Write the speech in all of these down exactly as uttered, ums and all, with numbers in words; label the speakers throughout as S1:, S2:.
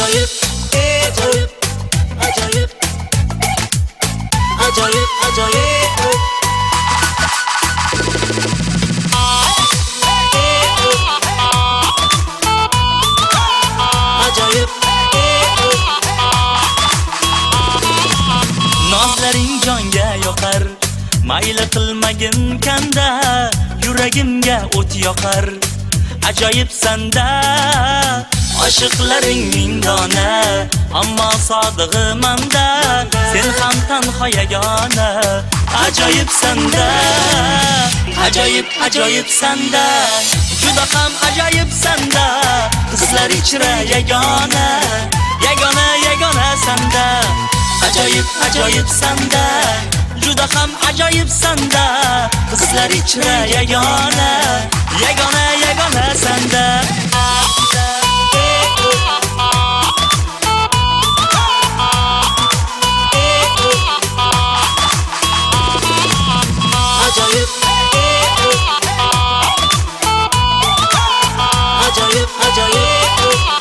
S1: ajoyib, ajoyib, ajoyib, ajoyib, ajoyib. Ajoyib,
S2: nozlaring jonga yoqar, mayli qilmagin kanda, yuragimga o't yoqar. Ajoyib sanda, oshiqlaring ming dona, ammo sodig'i manda, sen ham tanho yagona. Ajoyib sanda, ajoyib, ajoyib sanda, juda ham ajoyib sanda, qizlar ichra yagona, yagona, yagona sanda. Ajoyib, ajoyib sanda, juda ham ajoyib sanda, qizlar ichra yagona, yagona, yagona sanda.
S1: ajoyib, ajoyib, ajoyib.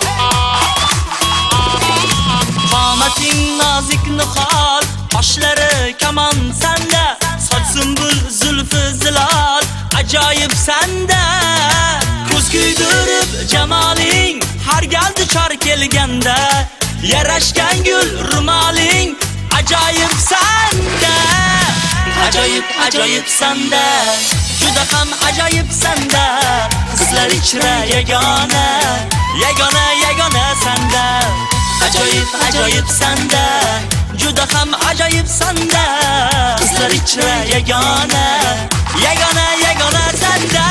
S2: Qomating nozik nihol, qoshlari kaman sanda, soch sumbul zulfi zilol, ajoyib sanda. Ko'z kuydirib jamoling, har gal duchor kelganda, yarashgan gul rumoling, ajoyib sanda. Ajoyib, ajoyib sanda, juda ham ajoyib sanda, qizlar ichra yagona, yagona, yagona sanda. Ajoyib, ajoyib sanda, juda ham ajoyib sanda, qizlar ichra yagona, yagona, yagona sanda.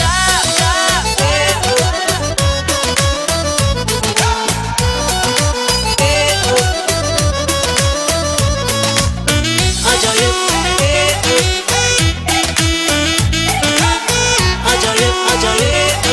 S1: Ajoyib, ajoyib, ajoyib.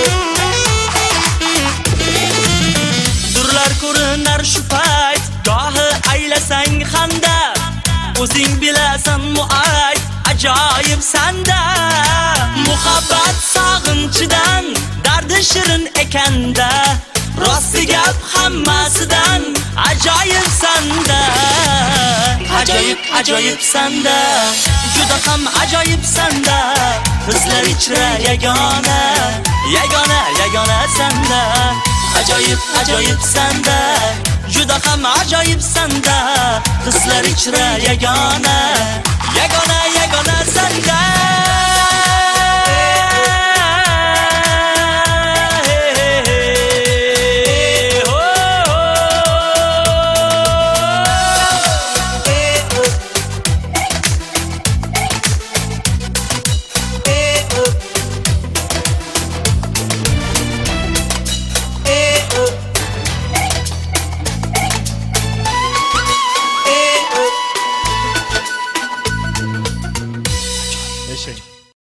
S2: Durlar ko'rinar shu payt, gohi aylasang xanda, o'zing bilasan muayt, ajoyib sanda. Muhabbat sog'inchidan, dardi shirin ekanda, rosti gap hammasidan, ajoyib sanda. Ajoyib, ajoyib sanda, juda ham ajoyib sanda, qizlar ichra yagona, yagona, yagona sanda. Ajoyib, ajoyib sanda, juda ham ajoyib sanda, qizlar ichra yagona, yagona,